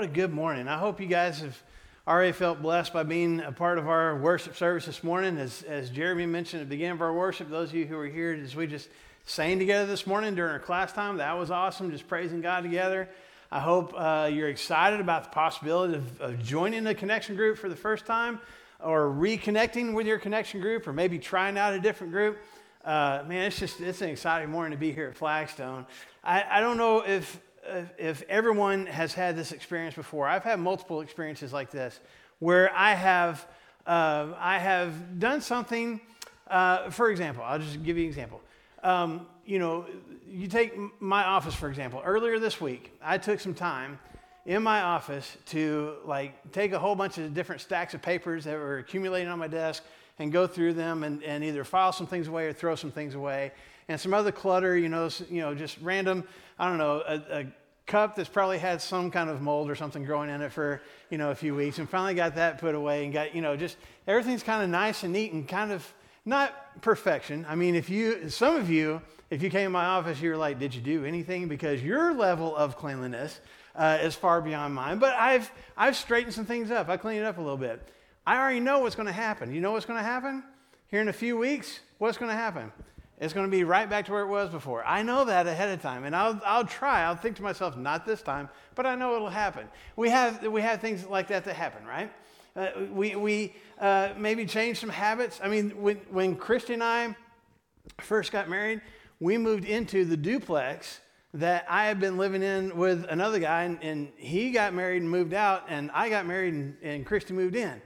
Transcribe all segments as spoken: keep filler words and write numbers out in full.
a good morning. I hope you guys have already felt blessed by being a part of our worship service this morning. As, as Jeremy mentioned at the beginning of our worship, those of you who were here as we just sang together this morning during our class time, that was awesome, just praising God together. I hope uh, you're excited about the possibility of, of joining a connection group for the first time, or reconnecting with your connection group, or maybe trying out a different group. Uh, man, it's just, it's an exciting morning to be here at Flagstone. I, I don't know if, if if everyone has had this experience before. I've had multiple experiences like this, where I have, uh, I have done something, uh, for example, I'll just give you an example. Um, you know, you take my office, for example. Earlier this week, I took some time in my office to like take a whole bunch of different stacks of papers that were accumulating on my desk and go through them and, and either file some things away or throw some things away. And some other clutter, you know, you know, just random, I don't know, a, a cup that's probably had some kind of mold or something growing in it for, you know, a few weeks, and finally got that put away and got, you know, just everything's kind of nice and neat and kind of not perfection. I mean, if you, some of you, if you came to my office, you're like, did you do anything? Because your level of cleanliness uh, is far beyond mine. But I've, I've straightened some things up. I cleaned it up a little bit. I already know what's going to happen. You know what's going to happen? Here in a few weeks, what's going to happen? It's going to be right back to where it was before. I know that ahead of time, and I'll I'll try. I'll think to myself, not this time, but I know it'll happen. We have we have things like that that happen, right? Uh, we we uh, maybe change some habits. I mean, when when Christy and I first got married, we moved into the duplex that I had been living in with another guy, and, and he got married and moved out, and I got married and, and Christy moved in.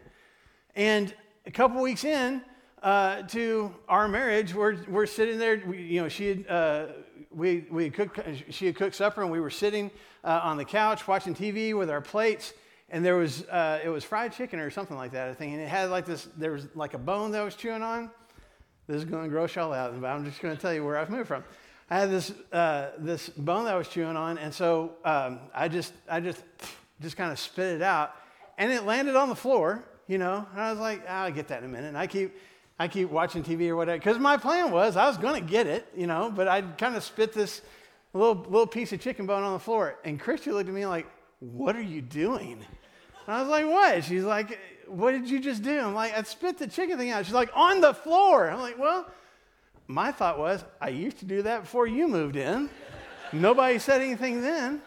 And a couple weeks in uh, to our marriage, we're we're sitting there. We, you know, she had uh, we we had cooked. She had cooked supper, and we were sitting uh, on the couch watching T V with our plates. And there was uh, it was fried chicken or something like that, I think. And it had like this. There was like a bone that I was chewing on. This is going to gross y'all out, but I'm just going to tell you where I've moved from. I had this uh, this bone that I was chewing on, and so um, I just I just just kind of spit it out, and it landed on the floor. You know, and I was like, oh, I'll get that in a minute. And I keep, I keep watching T V or whatever, because my plan was I was going to get it, you know, but I kind of spit this little little piece of chicken bone on the floor. And Christy looked at me like, what are you doing? And I was like, what? She's like, what did you just do? I'm like, I spit the chicken thing out. She's like, on the floor. I'm like, well, my thought was, I used to do that before you moved in. Nobody said anything then.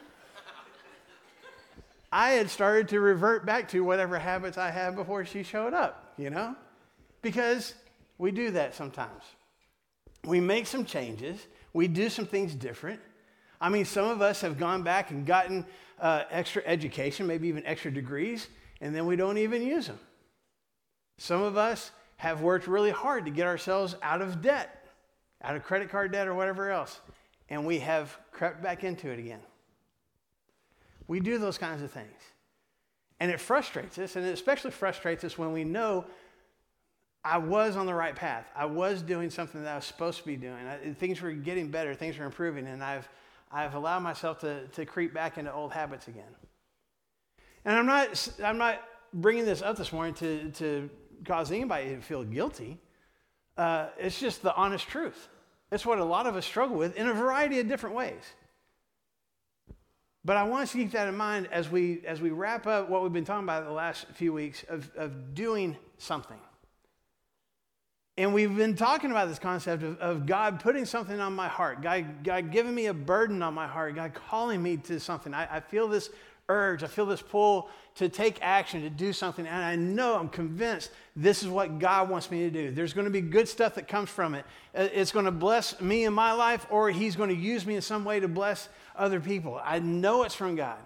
I had started to revert back to whatever habits I had before she showed up, you know, because we do that sometimes. We make some changes. We do some things different. I mean, some of us have gone back and gotten uh, extra education, maybe even extra degrees, and then we don't even use them. Some of us have worked really hard to get ourselves out of debt, out of credit card debt or whatever else, and we have crept back into it again. We do those kinds of things. And it frustrates us, and it especially frustrates us when we know I was on the right path. I was doing something that I was supposed to be doing. I, things were getting better, things were improving, and I've I've allowed myself to, to creep back into old habits again. And I'm not I'm not bringing this up this morning to, to cause anybody to feel guilty. Uh, it's just the honest truth. It's what a lot of us struggle with in a variety of different ways. But I want us to keep that in mind as we as we wrap up what we've been talking about the last few weeks of, of doing something. And we've been talking about this concept of, of God putting something on my heart, God, God giving me a burden on my heart, God calling me to something. I, I feel this urge, I feel this pull to take action, to do something, and I know, I'm convinced this is what God wants me to do. There's going to be good stuff that comes from it. It's going to bless me in my life, or He's going to use me in some way to bless other people. I know it's from God.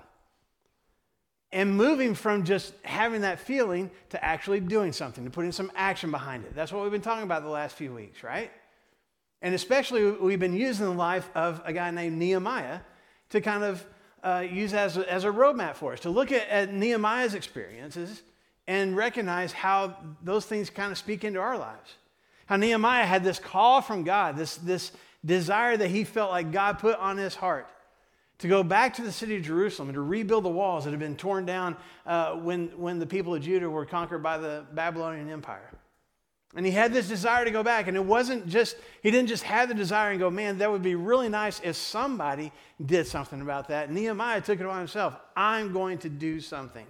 And moving from just having that feeling to actually doing something, to putting some action behind it. That's what we've been talking about the last few weeks, right? And especially we've been using the life of a guy named Nehemiah to kind of uh, use as a, as a roadmap for us, to look at, at Nehemiah's experiences and recognize how those things kind of speak into our lives. How Nehemiah had this call from God, this, this desire that he felt like God put on his heart to go back to the city of Jerusalem and to rebuild the walls that had been torn down uh, when, when the people of Judah were conquered by the Babylonian Empire. And he had this desire to go back. And it wasn't just, he didn't just have the desire and go, man, that would be really nice if somebody did something about that. Nehemiah took it upon himself. I'm going to do something.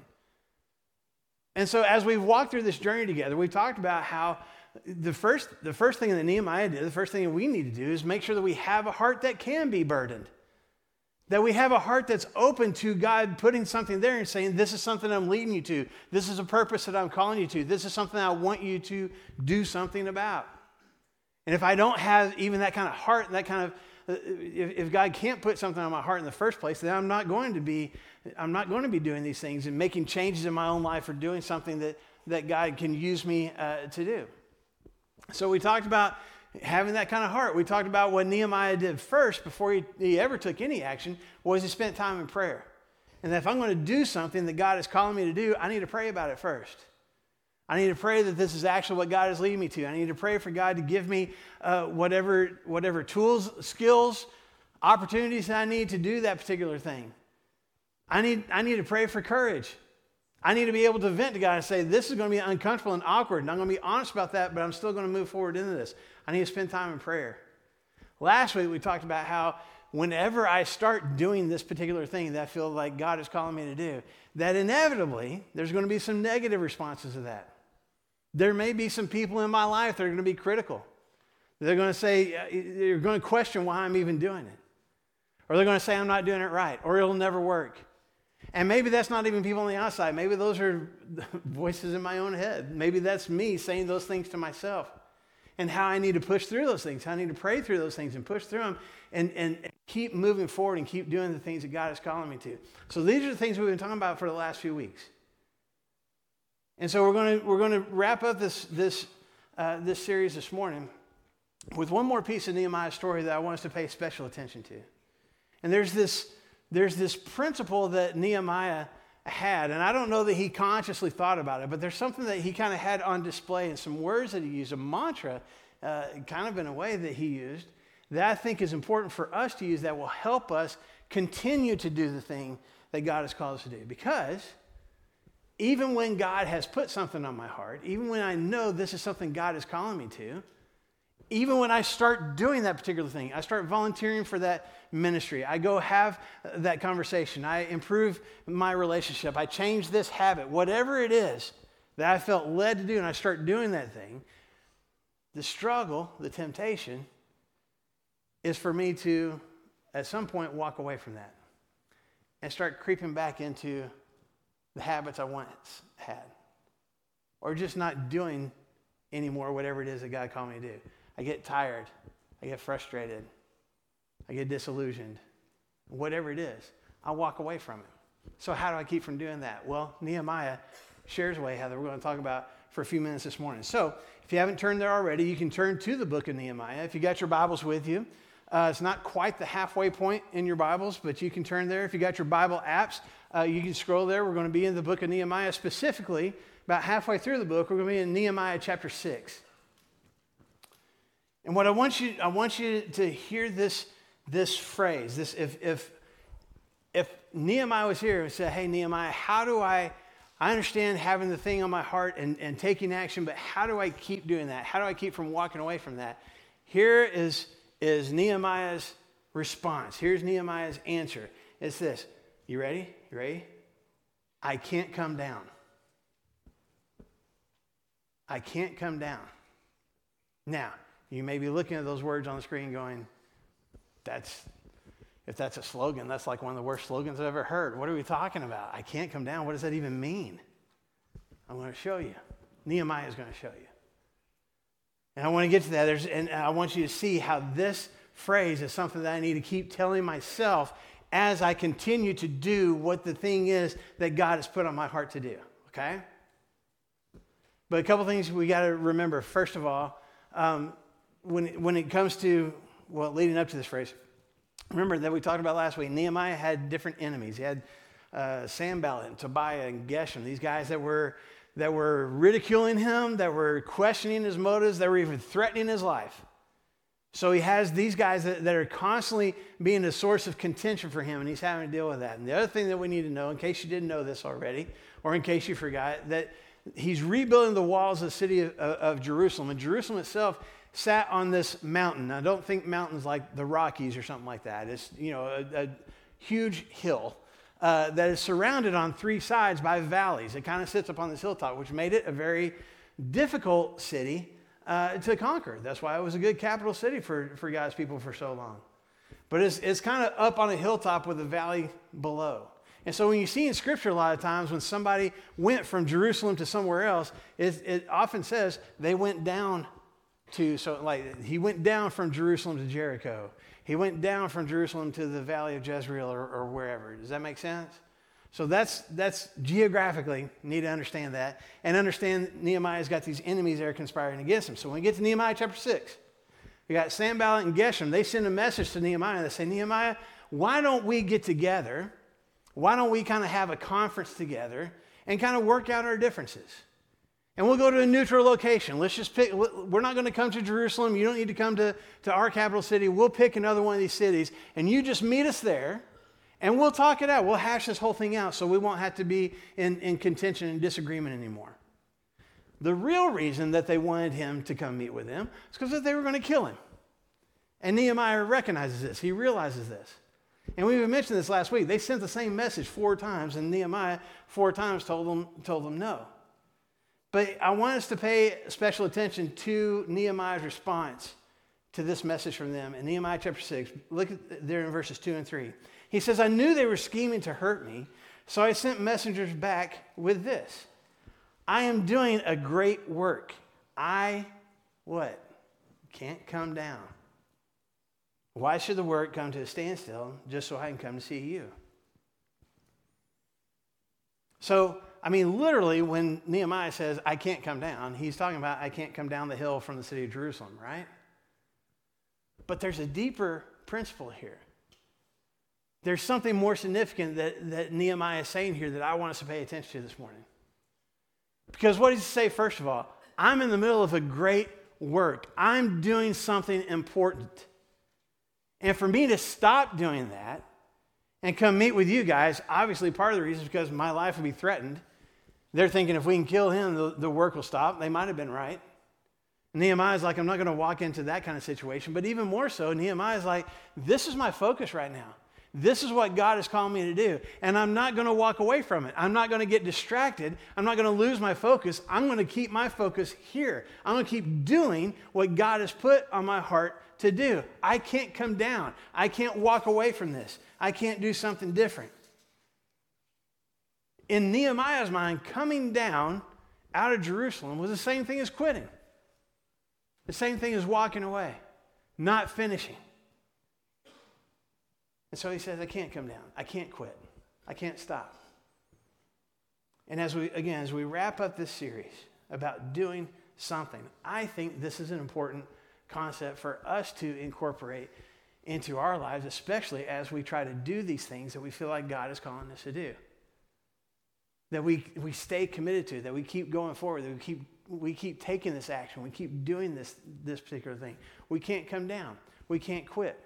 And so as we've walked through this journey together, we talked about how the first, the first thing that Nehemiah did, the first thing that we need to do is make sure that we have a heart that can be burdened. That we have a heart that's open to God putting something there and saying, this is something I'm leading you to. This is a purpose that I'm calling you to. This is something I want you to do something about. And if I don't have even that kind of heart, that kind of, if, if God can't put something on my heart in the first place, then I'm not going to be, I'm not going to be doing these things and making changes in my own life or doing something that, that God can use me uh, to do. So we talked about having that kind of heart. We talked about what Nehemiah did first before he, he ever took any action was he spent time in prayer. And that if I'm going to do something that God is calling me to do, I need to pray about it first. I need to pray that this is actually what God is leading me to. I need to pray for God to give me uh, whatever, whatever tools, skills, opportunities that I need to do that particular thing. I need, I need to pray for courage. I need to be able to vent to God and say, this is going to be uncomfortable and awkward, and I'm going to be honest about that, but I'm still going to move forward into this. I need to spend time in prayer. Last week, we talked about how whenever I start doing this particular thing that I feel like God is calling me to do, that inevitably, there's going to be some negative responses to that. There may be some people in my life that are going to be critical. They're going to say, they're going to question why I'm even doing it. Or they're going to say I'm not doing it right, or it'll never work. And maybe that's not even people on the outside. Maybe those are voices in my own head. Maybe that's me saying those things to myself. And how I need to push through those things. How I need to pray through those things and push through them and, and keep moving forward and keep doing the things that God is calling me to. So these are the things we've been talking about for the last few weeks. And so we're going to we're going to wrap up this this uh, this series this morning with one more piece of Nehemiah's story that I want us to pay special attention to. And there's this there's this principle that Nehemiah had, and I don't know that he consciously thought about it, but there's something that he kind of had on display and some words that he used, a mantra, uh, kind of in a way that he used, that I think is important for us to use that will help us continue to do the thing that God has called us to do. Because even when God has put something on my heart, even when I know this is something God is calling me to, even when I start doing that particular thing, I start volunteering for that ministry, I go have that conversation, I improve my relationship, I change this habit, whatever it is that I felt led to do, and I start doing that thing, the struggle, the temptation, is for me to, at some point, walk away from that and start creeping back into the habits I once had, or just not doing anymore whatever it is that God called me to do. I get tired, I get frustrated, I get disillusioned, whatever it is, I walk away from it. So how do I keep from doing that? Well, Nehemiah shares a way how that we're going to talk about for a few minutes this morning. So if you haven't turned there already, you can turn to the book of Nehemiah. If you got your Bibles with you, uh, it's not quite the halfway point in your Bibles, but you can turn there. If you got your Bible apps, uh, you can scroll there. We're going to be in the book of Nehemiah, specifically about halfway through the book. We're going to be in Nehemiah chapter six. And what I want you, I want you to hear this, this phrase. This, if, if, if Nehemiah was here and said, "Hey, Nehemiah, how do I, I understand having the thing on my heart and, and taking action, but how do I keep doing that? How do I keep from walking away from that?" Here is, is Nehemiah's response. Here's Nehemiah's answer. It's this. You ready? You ready? I can't come down. I can't come down. Now, you may be looking at those words on the screen going, that's, if that's a slogan, that's like one of the worst slogans I've ever heard. What are we talking about? I can't come down. What does that even mean? I'm going to show you. Nehemiah is going to show you. And I want to get to that. There's, and I want you to see how this phrase is something that I need to keep telling myself as I continue to do what the thing is that God has put on my heart to do. Okay? But a couple things we got to remember. First of all, um, when, when it comes to, well, leading up to this phrase, remember that we talked about last week, Nehemiah had different enemies. He had uh, Sanballat and Tobiah and Geshem, these guys that were that were ridiculing him, that were questioning his motives, that were even threatening his life. So he has these guys that, that are constantly being a source of contention for him, and he's having to deal with that. And the other thing that we need to know, in case you didn't know this already, or in case you forgot, that he's rebuilding the walls of the city of, of Jerusalem. And Jerusalem itself sat on this mountain. Now, don't think mountains like the Rockies or something like that. It's, you know, a, a huge hill uh, that is surrounded on three sides by valleys. It kind of sits up on this hilltop, which made it a very difficult city uh, to conquer. That's why it was a good capital city for, for God's people for so long. But it's, it's kind of up on a hilltop with a valley below. And so when you see in Scripture a lot of times when somebody went from Jerusalem to somewhere else, it, it often says they went down to, so like he went down from Jerusalem to Jericho. He went down from Jerusalem to the valley of Jezreel or, or wherever. Does that make sense? So that's that's geographically, you need to understand that. And understand Nehemiah's got these enemies that are conspiring against him. So when we get to Nehemiah chapter six, we got Sanballat and Geshem. They send a message to Nehemiah. They say, Nehemiah, why don't we get together? Why don't we kind of have a conference together and kind of work out our differences? And we'll go to a neutral location. Let's just pick, we're not going to come to Jerusalem. You don't need to come to, to our capital city. We'll pick another one of these cities, and you just meet us there, and we'll talk it out. We'll hash this whole thing out so we won't have to be in, in contention and disagreement anymore. The real reason that they wanted him to come meet with them is because they were going to kill him. And Nehemiah recognizes this. He realizes this. And we even mentioned this last week. They sent the same message four times, and Nehemiah four times told them, told them no. But I want us to pay special attention to Nehemiah's response to this message from them. In Nehemiah chapter six, look at there in verses two and three. He says, I knew they were scheming to hurt me, so I sent messengers back with this. I am doing a great work. I, what? Can't come down. Why should the work come to a standstill just so I can come to see you? So, I mean, literally, when Nehemiah says, I can't come down, he's talking about, I can't come down the hill from the city of Jerusalem, right? But there's a deeper principle here. There's something more significant that, that Nehemiah is saying here that I want us to pay attention to this morning. Because what does he say, first of all? I'm in the middle of a great work. I'm doing something important. And for me to stop doing that and come meet with you guys, obviously part of the reason is because my life will be threatened. They're thinking if we can kill him, the, the work will stop. They might have been right. Nehemiah's like, I'm not going to walk into that kind of situation. But even more so, Nehemiah's like, this is my focus right now. This is what God has called me to do. And I'm not going to walk away from it. I'm not going to get distracted. I'm not going to lose my focus. I'm going to keep my focus here. I'm going to keep doing what God has put on my heart to do. I can't come down. I can't walk away from this. I can't do something different. In Nehemiah's mind, coming down out of Jerusalem was the same thing as quitting. The same thing as walking away, not finishing. And so he says, I can't come down. I can't quit. I can't stop. And as we, again, as we wrap up this series about doing something, I think this is an important concept for us to incorporate into our lives, especially as we try to do these things that we feel like God is calling us to do. That we, we stay committed to, that we keep going forward, that we keep, we keep taking this action, we keep doing this, this particular thing. We can't come down. We can't quit.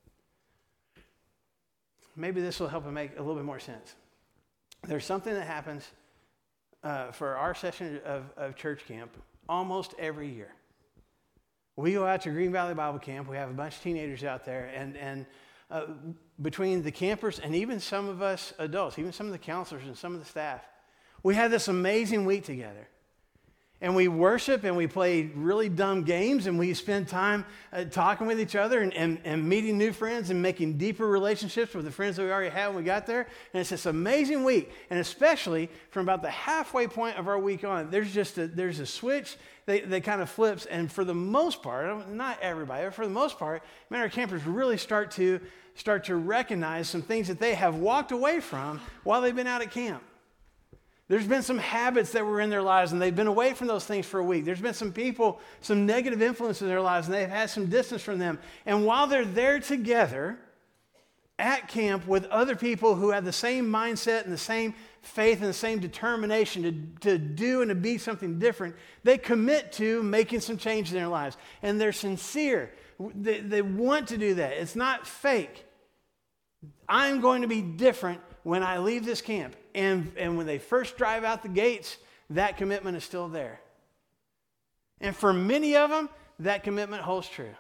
Maybe this will help it make a little bit more sense. There's something that happens uh, for our session of, of church camp almost every year. We go out to Green Valley Bible Camp. We have a bunch of teenagers out there. And, and uh, between the campers and even some of us adults, even some of the counselors and some of the staff, we have this amazing week together. And we worship and we play really dumb games and we spend time uh, talking with each other and, and, and meeting new friends and making deeper relationships with the friends that we already had when we got there. And it's this amazing week. And especially from about the halfway point of our week on, there's just a, there's a switch that, that kind of flips. And for the most part, not everybody, but for the most part, man, our campers really start to, start to recognize some things that they have walked away from while they've been out at camp. There's been some habits that were in their lives, and they've been away from those things for a week. There's been some people, some negative influence in their lives, and they've had some distance from them. And while they're there together at camp with other people who have the same mindset and the same faith and the same determination to, to do and to be something different, they commit to making some change in their lives. And they're sincere. They, they want to do that. It's not fake. I'm going to be different when I leave this camp. And, and when they first drive out the gates, that commitment is still there. And for many of them, that commitment holds true.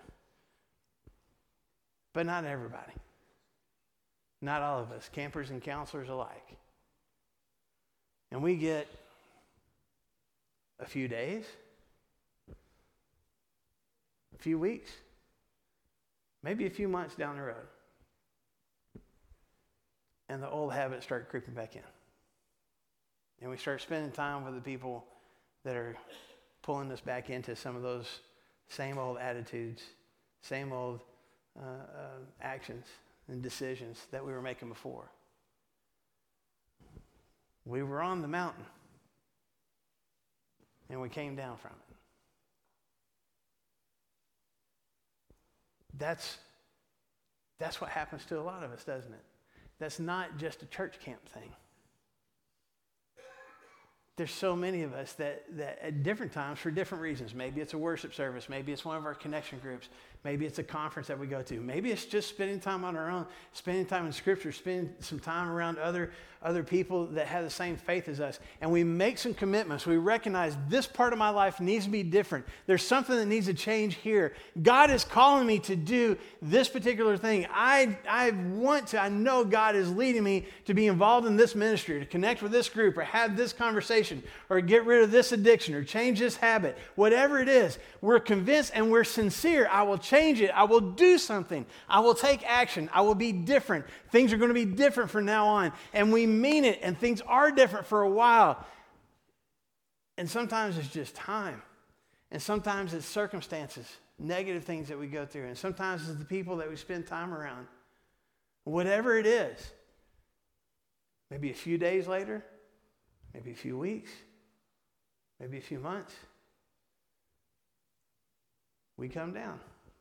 But not everybody. Not all of us, campers and counselors alike. And we get a few days, a few weeks, maybe a few months down the road. And the old habits start creeping back in. And we start spending time with the people that are pulling us back into some of those same old attitudes, same old uh, uh, actions and decisions that we were making before. We were on the mountain, and we came down from it. That's, that's what happens to a lot of us, doesn't it? That's not just a church camp thing. There's so many of us that, that at different times, for different reasons, maybe it's a worship service, maybe it's one of our connection groups, maybe it's a conference that we go to, maybe it's just spending time on our own, spending time in Scripture, spending some time around other, other people that have the same faith as us, and we make some commitments. We recognize this part of my life needs to be different. There's something that needs to change here. God is calling me to do this particular thing. I, I want to, I know God is leading me to be involved in this ministry, to connect with this group, or have this conversation, or get rid of this addiction, or change this habit. Whatever it is, we're convinced and we're sincere. I will change it. I will do something. I will take action. I will be different. Things are going to be different from now on. And we mean it, and things are different for a while. And sometimes it's just time. And sometimes it's circumstances, negative things that we go through. And sometimes it's the people that we spend time around. Whatever it is, maybe a few days later, maybe a few weeks, maybe a few months, we come down.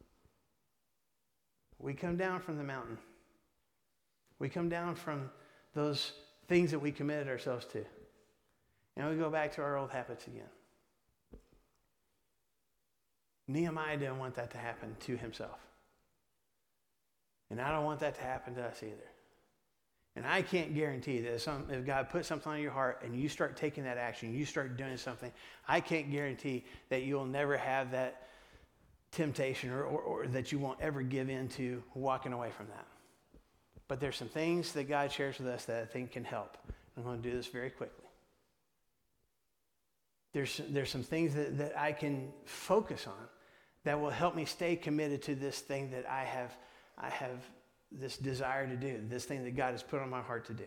We come down from the mountain. We come down from those things that we committed ourselves to. And we go back to our old habits again. Nehemiah didn't want that to happen to himself. And I don't want that to happen to us either. And I can't guarantee that if, some, if God puts something on your heart and you start taking that action, you start doing something, I can't guarantee that you'll never have that temptation or, or, or that you won't ever give in to walking away from that. But there's some things that God shares with us that I think can help. I'm going to do this very quickly. There's, there's some things that, that I can focus on that will help me stay committed to this thing that I have, I have this desire to do, this thing that God has put on my heart to do.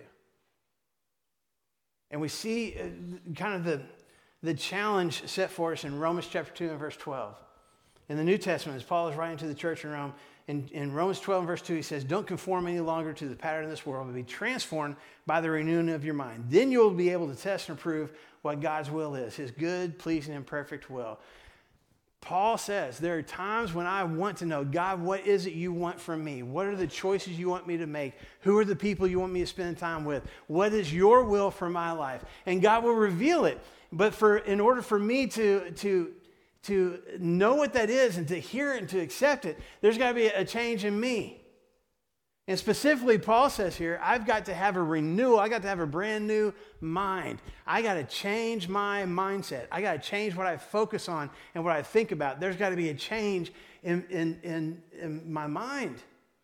And we see uh, kind of the, the challenge set for us in Romans chapter two and verse twelve. In the New Testament, as Paul is writing to the church in Rome, in, in Romans twelve and verse two, he says, don't conform any longer to the pattern of this world, but be transformed by the renewing of your mind. Then you'll be able to test and prove what God's will is, his good, pleasing, and perfect will. Paul says, there are times when I want to know, God, what is it you want from me? What are the choices you want me to make? Who are the people you want me to spend time with? What is your will for my life? And God will reveal it. But for in order for me to, to, to know what that is and to hear it and to accept it, there's got to be a change in me. And specifically, Paul says here, I've got to have a renewal. I got to have a brand new mind. I got to change my mindset. I got to change what I focus on and what I think about. There's got to be a change in, in, in, in my mind.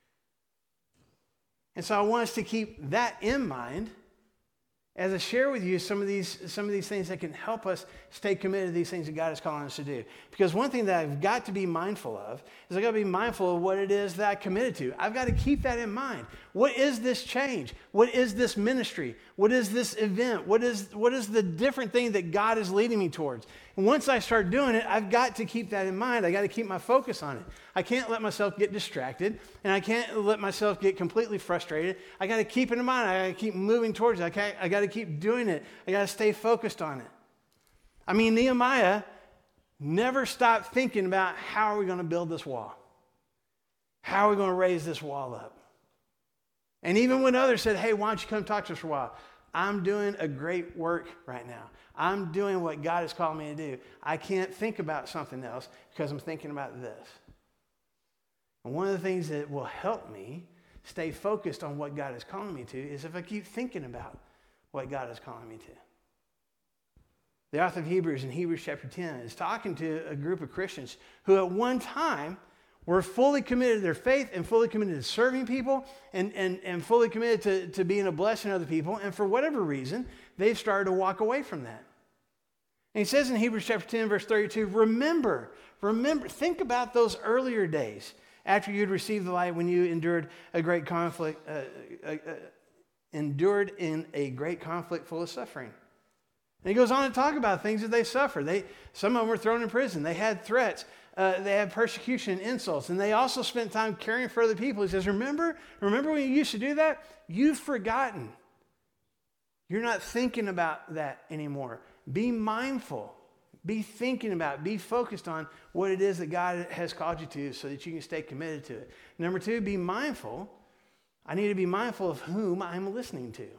And so I want us to keep that in mind as I share with you some of these some of these things that can help us stay committed to these things that God is calling us to do. Because one thing that I've got to be mindful of is I've got to be mindful of what it is that I committed to. I've got to keep that in mind. What is this change? What is this ministry? What is this event? What is what is the different thing that God is leading me towards? And once I start doing it, I've got to keep that in mind. I got to keep my focus on it. I can't let myself get distracted, and I can't let myself get completely frustrated. I got to keep it in mind. I got to keep moving towards it. I, can't, I got to keep doing it. I got to stay focused on it. I mean, Nehemiah never stopped thinking about how are we going to build this wall? How are we going to raise this wall up? And even when others said, hey, why don't you come talk to us for a while? I'm doing a great work right now. I'm doing what God has called me to do. I can't think about something else because I'm thinking about this. And one of the things that will help me stay focused on what God is calling me to is if I keep thinking about what God is calling me to. The author of Hebrews in Hebrews chapter ten is talking to a group of Christians who at one time were fully committed to their faith and fully committed to serving people and, and, and fully committed to, to being a blessing to other people. And for whatever reason, they've started to walk away from that. And he says in Hebrews chapter ten, verse thirty-two, remember, remember, think about those earlier days after you'd received the light when you endured a great conflict, uh, uh, uh, endured in a great conflict full of suffering. And he goes on to talk about things that they suffered. They, some of them were thrown in prison. They had threats. Uh, they had persecution and insults. And they also spent time caring for other people. He says, remember, remember when you used to do that? You've forgotten. You're not thinking about that anymore. Be mindful. Be thinking about it. Be focused on what it is that God has called you to so that you can stay committed to it. Number two, be mindful. I need to be mindful of whom I'm listening to.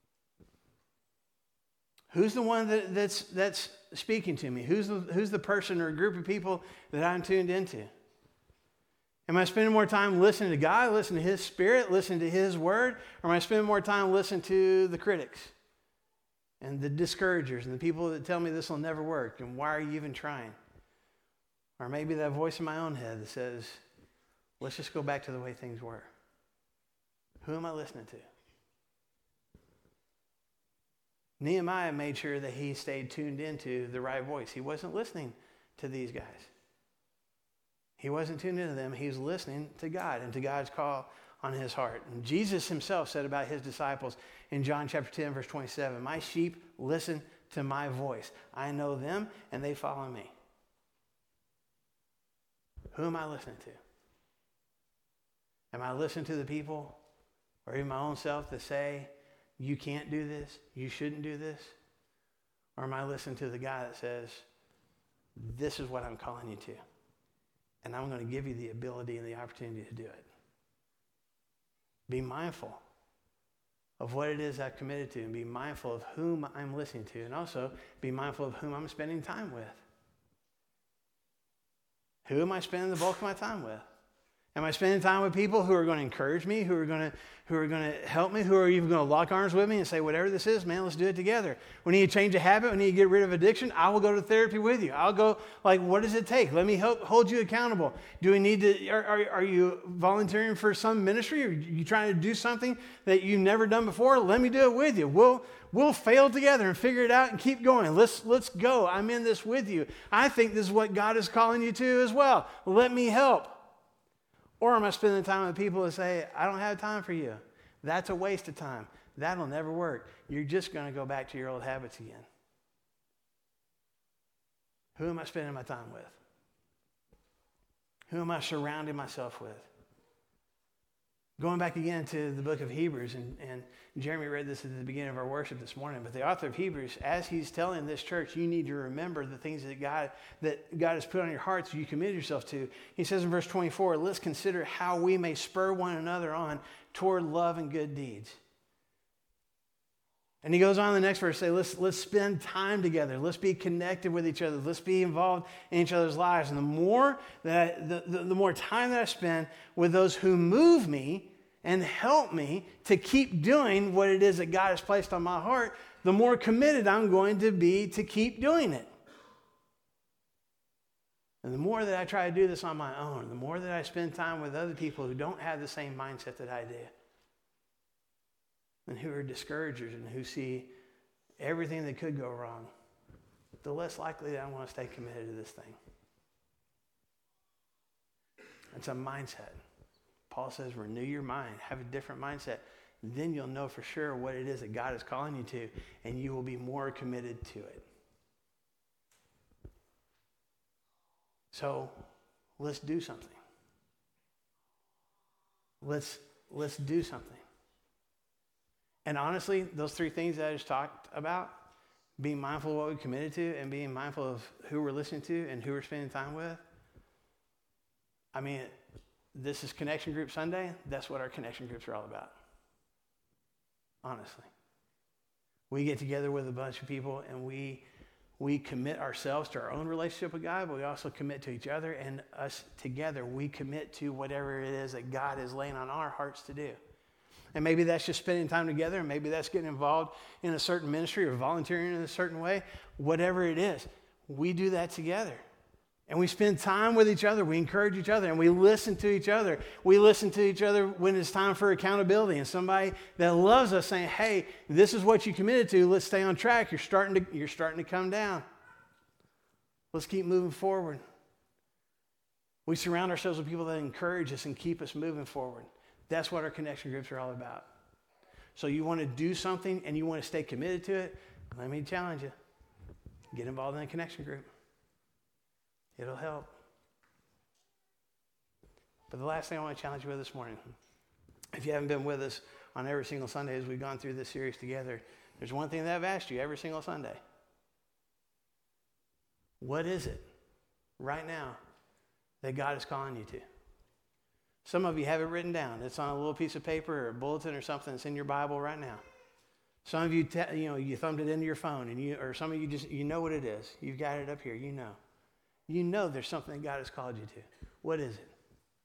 Who's the one that, that's, that's speaking to me? Who's the, who's the person or group of people that I'm tuned into? Am I spending more time listening to God, listening to His Spirit, listening to His Word? Or am I spending more time listening to the critics and the discouragers and the people that tell me this will never work and why are you even trying? Or maybe that voice in my own head that says, let's just go back to the way things were. Who am I listening to? Nehemiah made sure that he stayed tuned into the right voice. He wasn't listening to these guys. He wasn't tuned into them. He was listening to God and to God's call on his heart. And Jesus himself said about his disciples in John chapter ten, verse twenty-seven, my sheep listen to my voice. I know them and they follow me. Who am I listening to? Am I listening to the people or even my own self that say, you can't do this, you shouldn't do this? Or am I listening to the guy that says, this is what I'm calling you to, and I'm going to give you the ability and the opportunity to do it? Be mindful of what it is I've committed to, and be mindful of whom I'm listening to, and also be mindful of whom I'm spending time with. Who am I spending the bulk of my time with? Am I spending time with people who are going to encourage me, who are going to who are going to help me, who are even going to lock arms with me and say, whatever this is, man, let's do it together. We need to change a habit. We need to get rid of addiction. I will go to therapy with you. I'll go, like, what does it take? Let me help hold you accountable. Do we need to, are, are, are you volunteering for some ministry? Are you trying to do something that you've never done before? Let me do it with you. We'll, we'll fail together and figure it out and keep going. Let's, let's go. I'm in this with you. I think this is what God is calling you to as well. Let me help. Or am I spending time with people that say, I don't have time for you? That's a waste of time. That'll never work. You're just going to go back to your old habits again. Who am I spending my time with? Who am I surrounding myself with? Going back again to the book of Hebrews, and, and Jeremy read this at the beginning of our worship this morning, but the author of Hebrews, as he's telling this church, you need to remember the things that God that God has put on your hearts you commit yourself to. He says in verse twenty-four, let's consider how we may spur one another on toward love and good deeds. And he goes on in the next verse, say, let's, let's spend time together. Let's be connected with each other. Let's be involved in each other's lives. And the more that I, the, the, the more time that I spend with those who move me and help me to keep doing what it is that God has placed on my heart, the more committed I'm going to be to keep doing it. And the more that I try to do this on my own, the more that I spend time with other people who don't have the same mindset that I do, and who are discouragers and who see everything that could go wrong, the less likely that I want to stay committed to this thing. It's a mindset. Paul says, renew your mind, have a different mindset. Then you'll know for sure what it is that God is calling you to, and you will be more committed to it. So let's do something. Let's, let's do something. And honestly, those three things that I just talked about, being mindful of what we committed to and being mindful of who we're listening to and who we're spending time with, I mean, this is Connection Group Sunday. That's what our Connection Groups are all about. Honestly. We get together with a bunch of people and we we commit ourselves to our own relationship with God, but we also commit to each other, and us together, we commit to whatever it is that God is laying on our hearts to do. And maybe that's just spending time together, and maybe that's getting involved in a certain ministry or volunteering in a certain way. Whatever it is, we do that together. And we spend time with each other. We encourage each other, and we listen to each other. We listen to each other when it's time for accountability, and somebody that loves us saying, hey, this is what you committed to. Let's stay on track. You're starting to, you're starting to come down. Let's keep moving forward. We surround ourselves with people that encourage us and keep us moving forward. That's what our connection groups are all about. So you want to do something and you want to stay committed to it, let me challenge you. Get involved in a connection group. It'll help. But the last thing I want to challenge you with this morning, if you haven't been with us on every single Sunday as we've gone through this series together, there's one thing that I've asked you every single Sunday. What is it right now that God is calling you to? Some of you have it written down. It's on a little piece of paper or a bulletin or something that's in your Bible right now. Some of you, te- you know, you thumbed it into your phone, and you, or some of you just, you know what it is. You've got it up here. You know. You know there's something that God has called you to. What is it?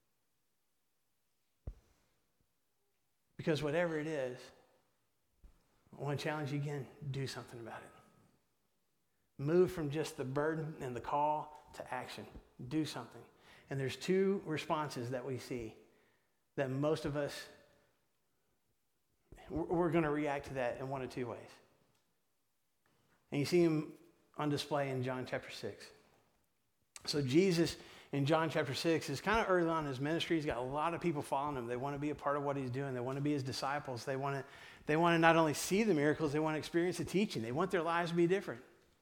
Because whatever it is, I want to challenge you again, do something about it. Move from just the burden and the call to action. Do something. And there's two responses that we see that most of us, we're going to react to that in one of two ways. And you see them on display in John chapter six. So Jesus in John chapter six is kind of early on in his ministry. He's got a lot of people following him. They want to be a part of what he's doing. They want to be his disciples. They want to, they want to not only see the miracles, they want to experience the teaching. They want their lives to be different.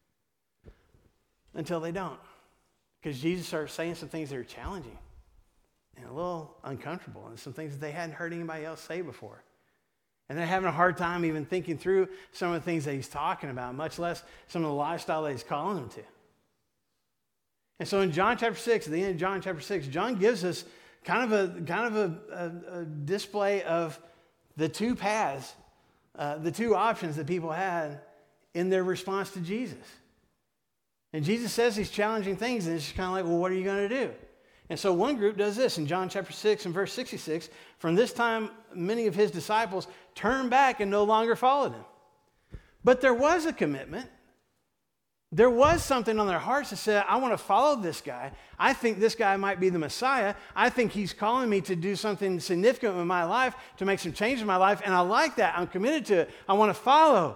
Until they don't. Because Jesus starts saying some things that are challenging and a little uncomfortable, and some things that they hadn't heard anybody else say before. And they're having a hard time even thinking through some of the things that he's talking about, much less some of the lifestyle that he's calling them to. And so in John chapter six, at the end of John chapter six, John gives us kind of a kind of a, a, a display of the two paths, uh, the two options that people had in their response to Jesus. And Jesus says these challenging things, and it's just kind of like, well, what are you going to do? And so one group does this in John chapter six and verse sixty-six. From this time, many of his disciples turned back and no longer followed him. But there was a commitment. There was something on their hearts that said, I want to follow this guy. I think this guy might be the Messiah. I think he's calling me to do something significant in my life, to make some change in my life, and I like that. I'm committed to it. I want to follow.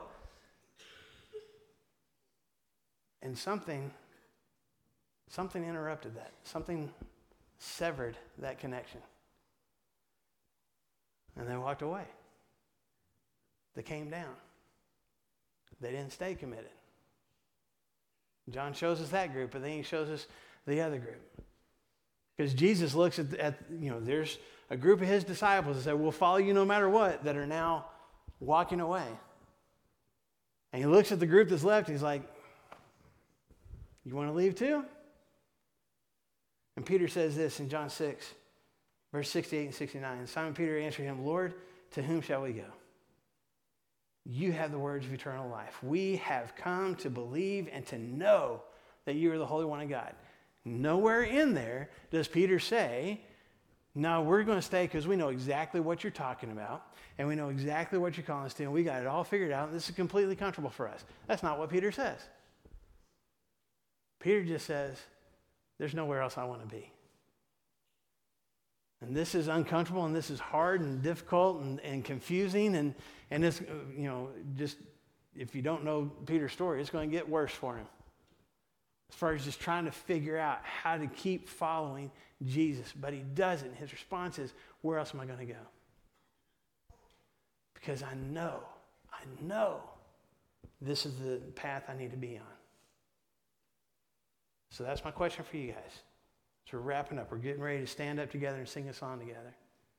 And something, something interrupted that. Something severed that connection. And they walked away. They came down. They didn't stay committed. John shows us that group, but then he shows us the other group. Because Jesus looks at, at, you know, there's a group of his disciples that say, we'll follow you no matter what, that are now walking away. And he looks at the group that's left, and he's like, you want to leave too? And Peter says this in John six, verse sixty-eight and sixty-nine. And Simon Peter answered him, Lord, to whom shall we go? You have the words of eternal life. We have come to believe and to know that you are the Holy One of God. Nowhere in there does Peter say, no, we're going to stay because we know exactly what you're talking about, and we know exactly what you're calling us to, and we got it all figured out, and this is completely comfortable for us. That's not what Peter says. Peter just says, there's nowhere else I want to be. And this is uncomfortable, and this is hard and difficult and, and confusing, and, and this, you know, just, if you don't know Peter's story, it's going to get worse for him. As far as just trying to figure out how to keep following Jesus. But he doesn't. His response is, where else am I going to go? Because I know, I know this is the path I need to be on. So that's my question for you guys. So we're wrapping up. We're getting ready to stand up together and sing a song together.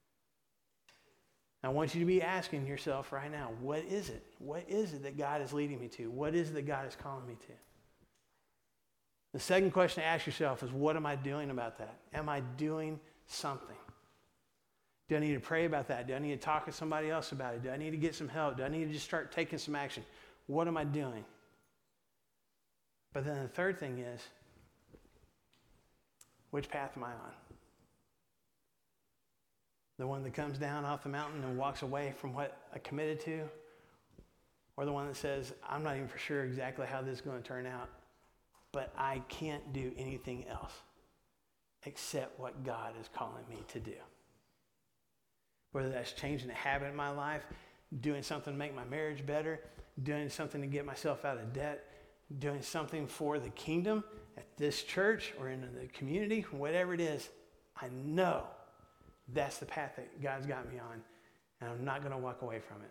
I want you to be asking yourself right now, what is it? What is it that God is leading me to? What is it that God is calling me to? The second question to ask yourself is, what am I doing about that? Am I doing something? Do I need to pray about that? Do I need to talk to somebody else about it? Do I need to get some help? Do I need to just start taking some action? What am I doing? But then the third thing is, which path am I on? The one that comes down off the mountain and walks away from what I committed to? Or the one that says, I'm not even for sure exactly how this is going to turn out, but I can't do anything else except what God is calling me to do. Whether that's changing a habit in my life, doing something to make my marriage better, doing something to get myself out of debt, doing something for the kingdom at this church or in the community, whatever it is, I know that's the path that God's got me on, and I'm not going to walk away from it.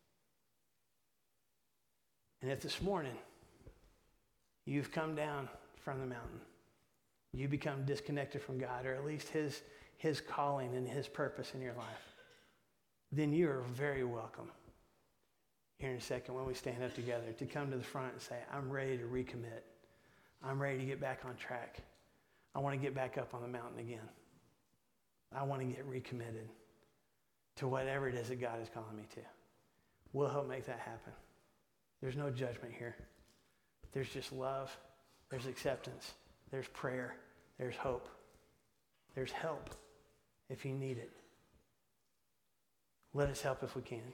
And if this morning you've come down from the mountain, you become disconnected from God, or at least his, his calling and his purpose in your life, then you are very welcome here in a second when we stand up together to come to the front and say, I'm ready to recommit. I'm ready to get back on track. I want to get back up on the mountain again. I want to get recommitted to whatever it is that God is calling me to. We'll help make that happen. There's no judgment here. There's just love. There's acceptance. There's prayer. There's hope. There's help if you need it. Let us help if we can.